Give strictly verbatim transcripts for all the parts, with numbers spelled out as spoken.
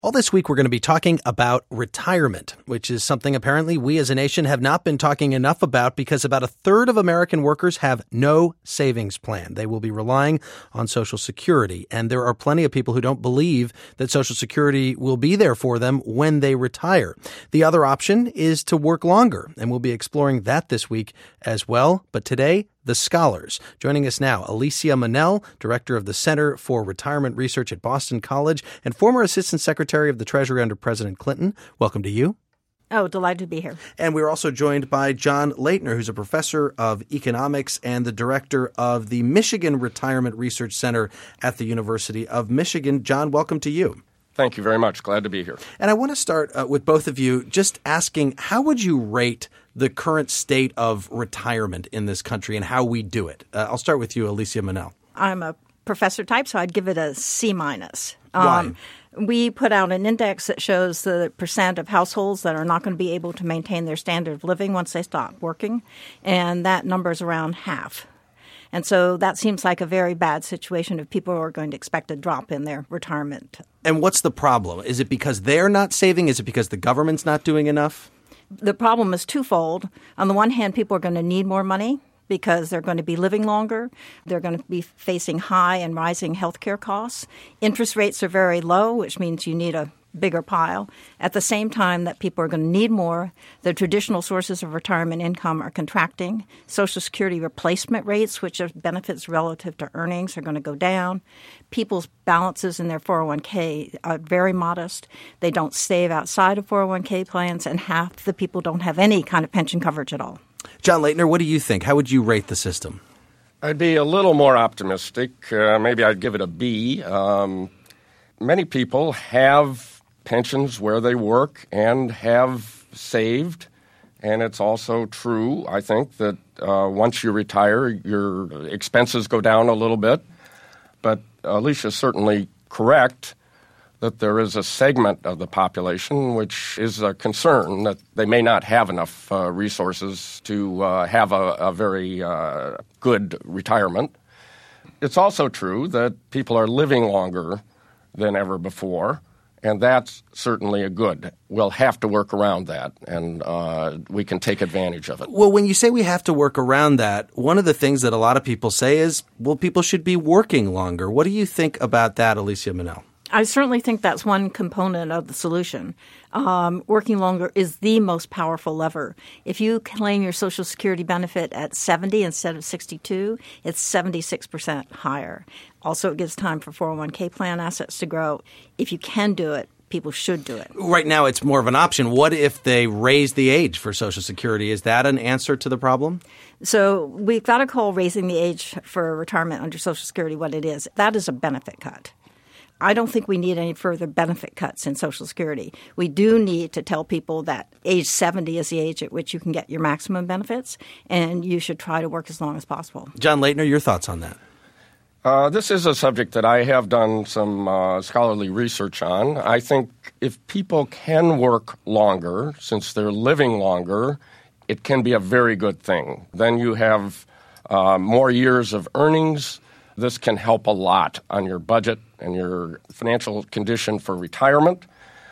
All this week, we're going to be talking about retirement, which is something apparently we as a nation have not been talking enough about because about a third of American workers have no savings plan. They will be relying on Social Security. And there are plenty of people who don't believe that Social Security will be there for them when they retire. The other option is to work longer, and we'll be exploring that this week as well. But today, the scholars. Joining us now, Alicia Monell, director of the Center for Retirement Research at Boston College and former Assistant Secretary of the Treasury under President Clinton. Welcome to you. Oh, delighted to be here. And we're also joined by John Leitner, who's a professor of economics and the director of the Michigan Retirement Research Center at the University of Michigan. John, welcome to you. Thank you very much. Glad to be here. And I want to start uh, with both of you just asking, how would you rate the current state of retirement in this country and how we do it? Uh, I'll start with you, Alicia Monell. I'm a professor type, so I'd give it a C minus. Um, Why? We put out an index that shows the percent of households that are not going to be able to maintain their standard of living once they stop working, and that number is around half. And so that seems like a very bad situation if people are going to expect a drop in their retirement. And what's the problem? Is it because they're not saving? Is it because the government's not doing enough? The problem is twofold. On the one hand, people are going to need more money because they're going to be living longer. They're going to be facing high and rising healthcare costs. Interest rates are very low, which means you need a bigger pile. At the same time that people are going to need more, the traditional sources of retirement income are contracting. Social Security replacement rates, which are benefits relative to earnings, are going to go down. People's balances in their four oh one k are very modest. They don't save outside of four oh one k plans, and half the people don't have any kind of pension coverage at all. John Leitner, what do you think? How would you rate the system? I'd be a little more optimistic. Uh, maybe I'd give it a B. Um, many people have pensions where they work and have saved. And it's also true, I think, that uh, once you retire, your expenses go down a little bit. But Alicia's certainly correct that there is a segment of the population which is a concern that they may not have enough uh, resources to uh, have a, a very uh, good retirement. It's also true that people are living longer than ever before. And that's certainly a good. We'll have to work around that, and uh, we can take advantage of it. Well, when you say we have to work around that, one of the things that a lot of people say is, well, people should be working longer. What do you think about that, Alicia Monell? I certainly think that's one component of the solution. Um, working longer is the most powerful lever. If you claim your Social Security benefit at seventy instead of sixty-two, it's seventy-six percent higher. Also, it gives time for four oh one k plan assets to grow. If you can do it, people should do it. Right now, it's more of an option. What if they raise the age for Social Security? Is that an answer to the problem? So we've got to call raising the age for retirement under Social Security what it is. That is a benefit cut. I don't think we need any further benefit cuts in Social Security. We do need to tell people that age seventy is the age at which you can get your maximum benefits, and you should try to work as long as possible. John Leitner, your thoughts on that? Uh, this is a subject that I have done some uh, scholarly research on. I think if people can work longer, since they're living longer, it can be a very good thing. Then you have uh, more years of earnings. This can help a lot on your budget and your financial condition for retirement.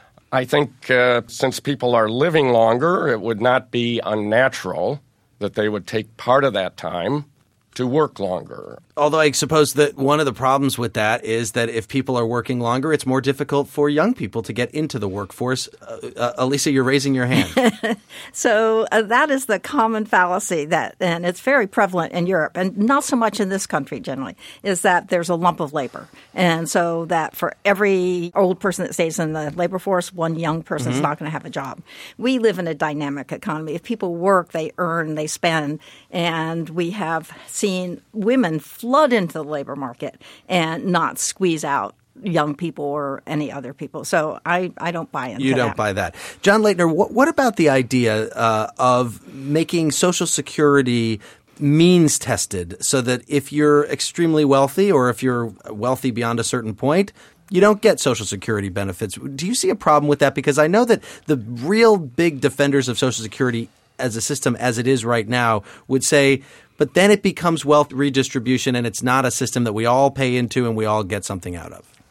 I think uh, since people are living longer, it would not be unnatural that they would take part of that time to work longer. Although I suppose that one of the problems with that is that if people are working longer, it's more difficult for young people to get into the workforce. Uh, uh, Alicia, you're raising your hand. So uh, that is the common fallacy that, and it's very prevalent in Europe and not so much in this country generally, is that there's a lump of labor. And so that for every old person that stays in the labor force, one young person is mm-hmm. not going to have a job. We live in a dynamic economy. If people work, they earn, they spend, and we have seen women flood into the labor market and not squeeze out young people or any other people. So I, I don't buy into that. You don't that. buy that. John Leitner, what, what about the idea uh, of making Social Security means tested so that if you're extremely wealthy or if you're wealthy beyond a certain point, you don't get Social Security benefits? Do you see a problem with that? Because I know that the real big defenders of Social Security as a system as it is right now would say, but then it becomes wealth redistribution and it's not a system that we all pay into and we all get something out of.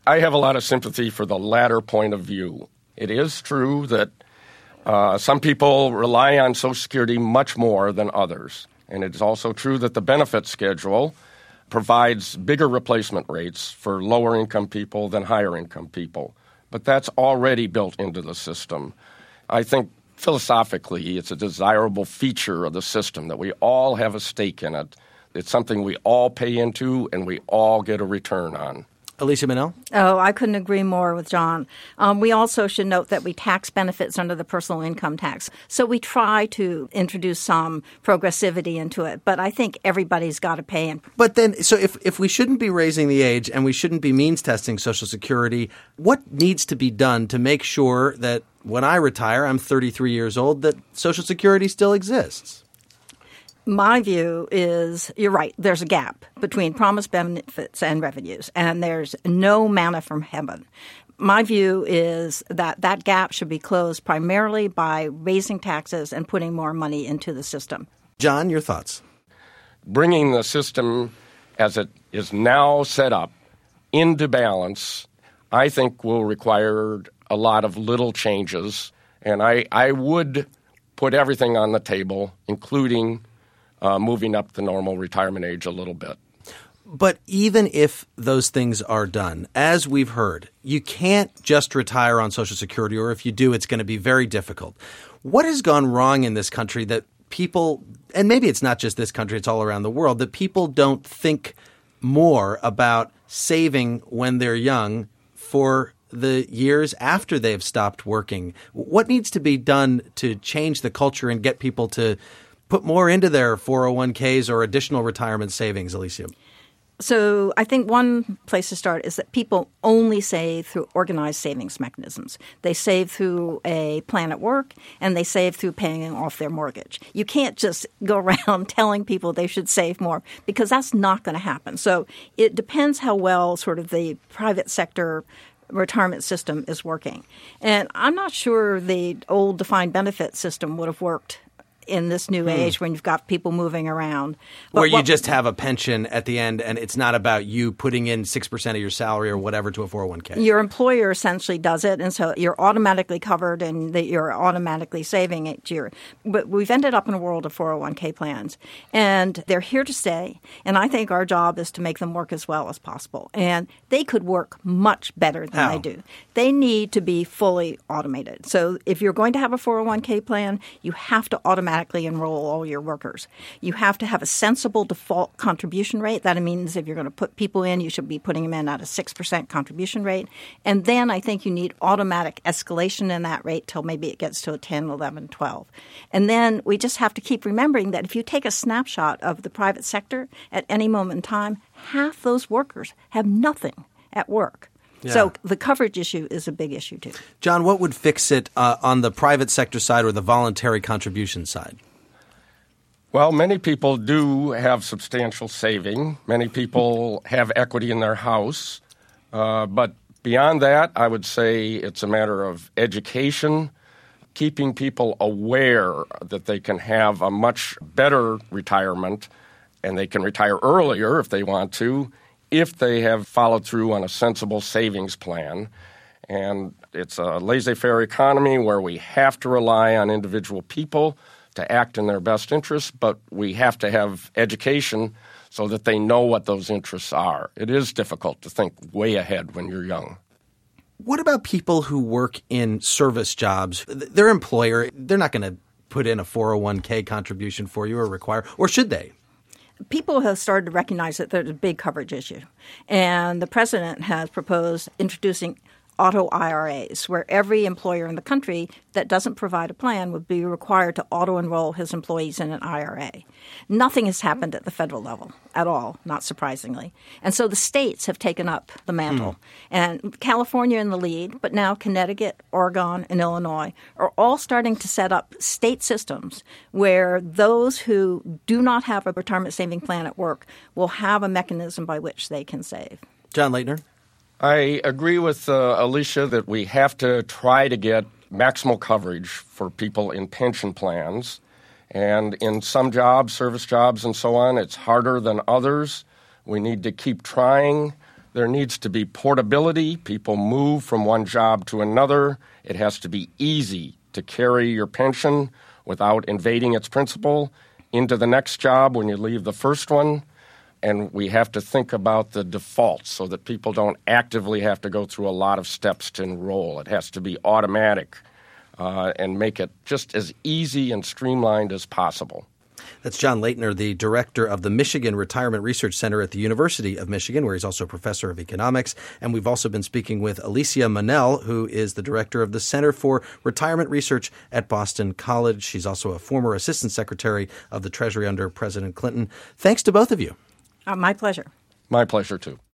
I have a lot of sympathy for the latter point of view. It is true that uh, some people rely on Social Security much more than others. And it's also true that the benefit schedule provides bigger replacement rates for lower income people than higher income people. But that's already built into the system. I think philosophically it's a desirable feature of the system that we all have a stake in it. It's something we all pay into and we all get a return on. Alicia Minnell? Oh, I couldn't agree more with John. Um, we also should note that we tax benefits under the personal income tax. So we try to introduce some progressivity into it, but I think everybody's got to pay in. But then, so if, if we shouldn't be raising the age and we shouldn't be means testing Social Security, what needs to be done to make sure that when I retire, I'm thirty-three years old, that Social Security still exists? My view is, you're right, there's a gap between promised benefits and revenues, and there's no manna from heaven. My view is that that gap should be closed primarily by raising taxes and putting more money into the system. John, your thoughts? Bringing the system as it is now set up into balance, I think will require a lot of little changes, and I, I would put everything on the table, including Uh, moving up the normal retirement age a little bit. But even if those things are done, as we've heard, you can't just retire on Social Security, or if you do, it's going to be very difficult. What has gone wrong in this country that people, and maybe it's not just this country, it's all around the world, that people don't think more about saving when they're young for the years after they've stopped working? What needs to be done to change the culture and get people to put more into their four oh one k's or additional retirement savings, Alicia? So I think one place to start is that people only save through organized savings mechanisms. They save through a plan at work, and they save through paying off their mortgage. You can't just go around telling people they should save more, because that's not going to happen. So it depends how well sort of the private sector retirement system is working. And I'm not sure the old defined benefit system would have worked in this new age hmm. when you've got people moving around. But Where you what, just have a pension at the end, and it's not about you putting in six percent of your salary or whatever to a four oh one k. Your employer essentially does it, and so you're automatically covered and that you're automatically saving each year. But we've ended up in a world of four oh one k plans, and they're here to stay. And I think our job is to make them work as well as possible. And they could work much better than How? they do. They need to be fully automated. So if you're going to have a four oh one k plan, you have to automatically enroll all your workers. You have to have a sensible default contribution rate. That means if you're going to put people in, you should be putting them in at a six percent contribution rate. And then I think you need automatic escalation in that rate till maybe it gets to a ten, eleven, twelve. And then we just have to keep remembering that if you take a snapshot of the private sector at any moment in time, half those workers have nothing at work. Yeah. So the coverage issue is a big issue, too. John, what would fix it uh, on the private sector side or the voluntary contribution side? Well, many people do have substantial saving. Many people have equity in their house. Uh, but beyond that, I would say it's a matter of education, keeping people aware that they can have a much better retirement, and they can retire earlier if they want to, if they have followed through on a sensible savings plan. And it's a laissez-faire economy where we have to rely on individual people to act in their best interests, but we have to have education so that they know what those interests are. It is difficult to think way ahead when you're young. What about people who work in service jobs? Their employer, they're not going to put in a four oh one k contribution for you or require, or should they? People have started to recognize that there's a big coverage issue. And the president has proposed introducing auto I R As, where every employer in the country that doesn't provide a plan would be required to auto-enroll his employees in an I R A. Nothing has happened at the federal level at all, not surprisingly. And so the states have taken up the mantle. Mm. And California in the lead, but now Connecticut, Oregon, and Illinois are all starting to set up state systems where those who do not have a retirement saving plan at work will have a mechanism by which they can save. John Leitner? I agree with uh, Alicia that we have to try to get maximal coverage for people in pension plans. And in some jobs, service jobs and so on, it's harder than others. We need to keep trying. There needs to be portability. People move from one job to another. It has to be easy to carry your pension without invading its principal into the next job when you leave the first one. And we have to think about the defaults so that people don't actively have to go through a lot of steps to enroll. It has to be automatic uh, and make it just as easy and streamlined as possible. That's John Laitner, the director of the Michigan Retirement Research Center at the University of Michigan, where he's also a professor of economics. And we've also been speaking with Alicia Monell, who is the director of the Center for Retirement Research at Boston College. She's also a former assistant secretary of the Treasury under President Clinton. Thanks to both of you. Uh, my pleasure. My pleasure, too.